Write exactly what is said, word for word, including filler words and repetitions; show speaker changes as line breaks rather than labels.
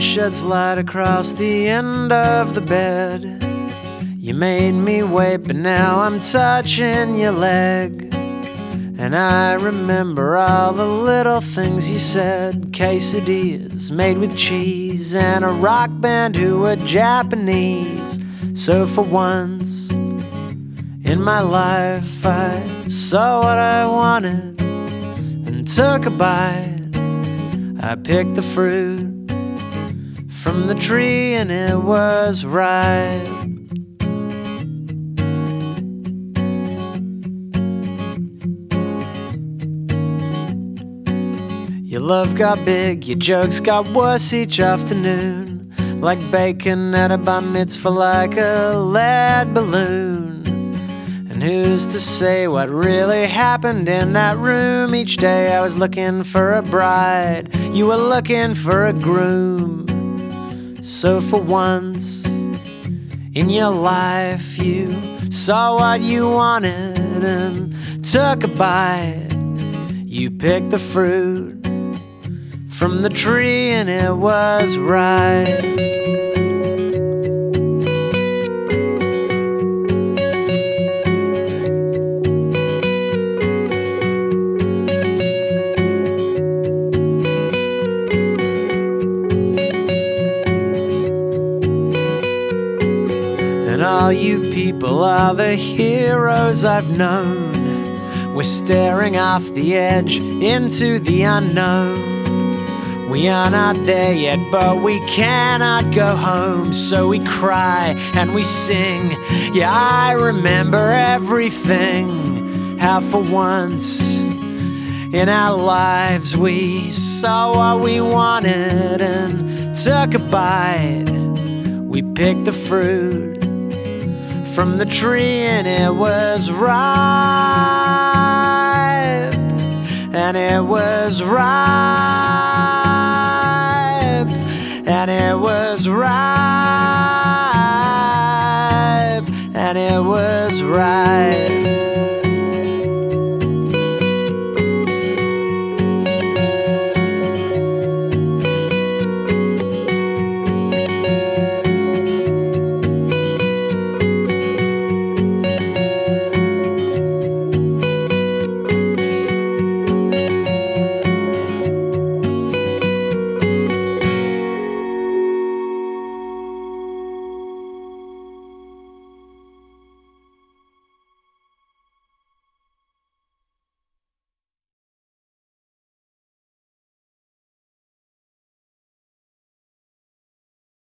sheds light across the end of the bed. You made me wait, but now I'm touching your leg. And I remember all the little things you said. Quesadillas made with cheese, and a rock band who were Japanese. So for once in my life I saw what I wanted and took a bite. I picked the fruit from the tree and it was ripe. Your love got big, your jokes got worse each afternoon. Like bacon at a bar mitzvah, like a lead balloon. And who's to say what really happened in that room? Each day I was looking for a bride, you were looking for a groom. So for once in your life you saw what you wanted and took a bite. You picked the fruit from the tree and it was ripe. And all you people are the heroes I've known. We're staring off the edge into the unknown. We are not there yet, but we cannot go home. So we cry and we sing. Yeah, I remember everything. How for once in our lives we saw what we wanted and took a bite. We picked the fruit from the tree and it was ripe. And it was ripe. And it was ripe, and it was ripe.